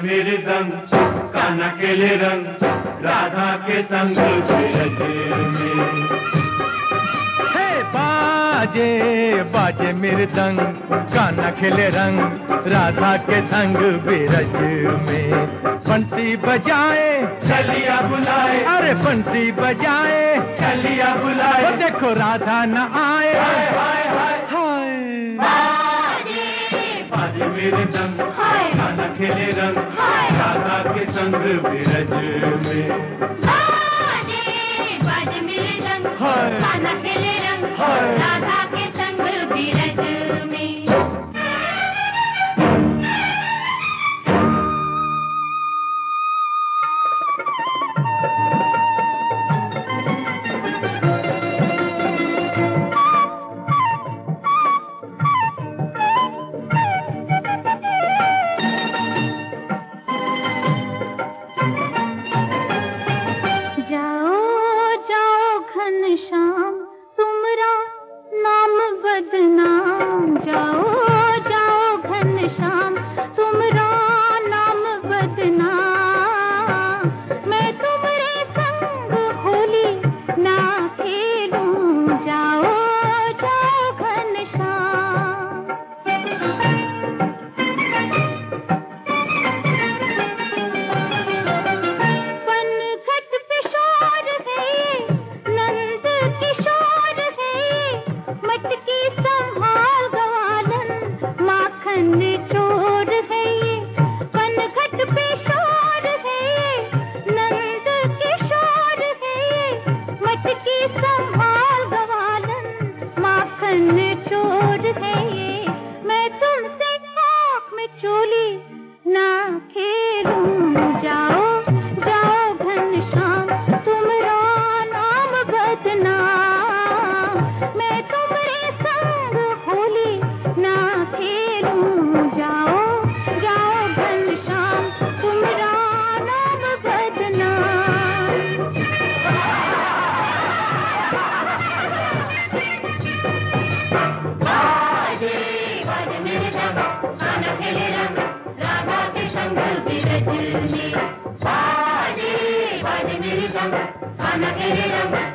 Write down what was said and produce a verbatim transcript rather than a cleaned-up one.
मेरे दंग कान्हा खेले रंग राधा के संग ब्रज में। हे बाजे बाजे मृदंग कान्हा खेले रंग राधा के संग ब्रज में। बंसी बजाए चलिया बुलाए, अरे बंसी बजाए चलिया बुलाए, तो देखो राधा न आए। हाय हाय हाय हाय बाजे मेरे संग कान्हा खेले रंग राधा के संग ब्रज में। बाजे बाजे मेरे संग कान्हा खेले रंग राधा के संग ब्रज में। शाम तुमरा नाम बदनाम, जाओ जाओ घनश्याम तुमरा नाम बदनाम। मैं तुम्हारे संग होली ना खेलूं, जाओ जाओ घनश्याम। पनघट पे शोर है नंद किशोर है, मटकी संभाल ग्वालन माखन चोर है ये। पनघट पे शोर है नंद किशोर है, मटकी संभाल ग्वालन माखन चोर है ये। मैं तुमसे आँख में चोली ना खेलूं, जाओ जाओ घनश्याम तुमरा नाम बदनाम। मैं तुम्हारे संग होली ना खेलूं, जाओ जाओ घनश्याम तुमरा नाम बदनाम। बाजे बाजे मेरे संग कान्हा खेले रंग राधा के संग ब्रज में। बाजे बाजे मेरे संग कान्हा खेले रंग